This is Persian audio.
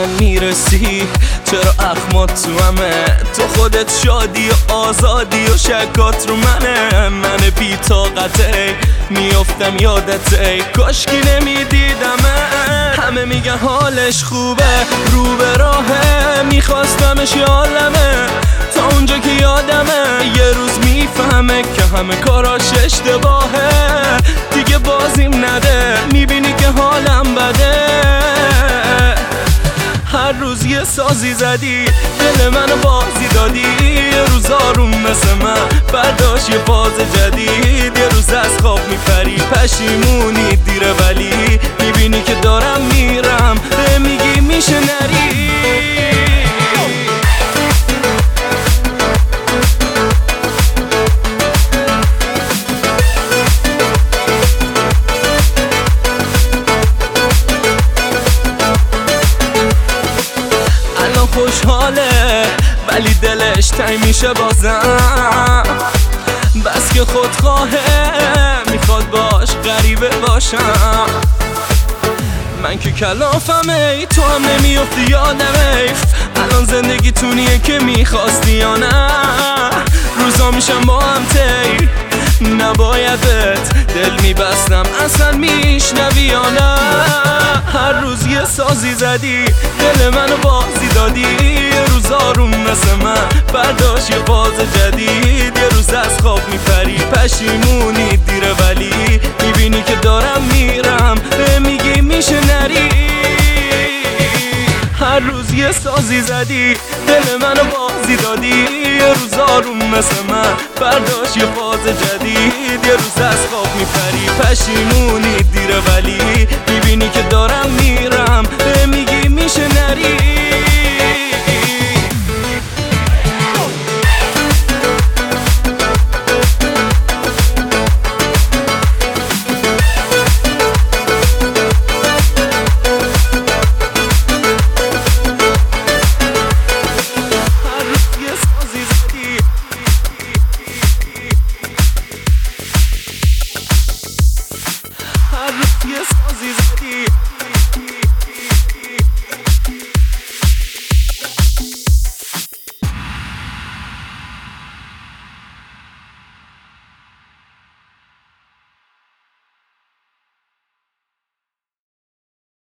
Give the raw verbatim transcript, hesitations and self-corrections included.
من میرسی، چرا اخمات تو همه، تو خودت شادی و آزادی و شکات رو منه. من بی طاقته میافتم یادته، کاشکی نمیدیدمه. همه میگن حالش خوبه رو به راهه، میخواستمش یالمه تا اونجا که یادمه. یه روز میفهمه که همه کاراش اشتباهه، دیگه بازیم نده، میبینی که حالم بده. هر روز یه سازی زدی، دل منو بازی دادی. یه روز آروم مثل من برداشت یه فاز جدید. یه روز از خواب میپری پشیمونی دیره، ولی میبینی که دارم میرم، به میگی میشه نری. خوشحاله ولی دلش تنگ میشه بازم، بس که خودخواهه میخواد باش غریبه باشم. من که کلافمه ای تو هم نمیافتی یادمه. الان زندگی تونیه که میخواستی یا نه، روزا میشم با هم تی نباید بهت دل میبستم اصلا میشنوی یا نه. هر روز یه سازی زدی، دل منو بازی دادی. یه روز آروم مثل من برداشت یه فاز جدید. یه روز از خواب میپری پشیمونی دیره، ولی میبینی که دارم میرم، به میگی میشه نری. هر روز یه سازی زدی، دل منو بازی دادی. یه روز آروم مثل من برداشت یه فاز جدید. یه روز از خواب میپری پشیمونی دیره، ولی میبینی که دارم میرم، به میگی میشه نری. Yes,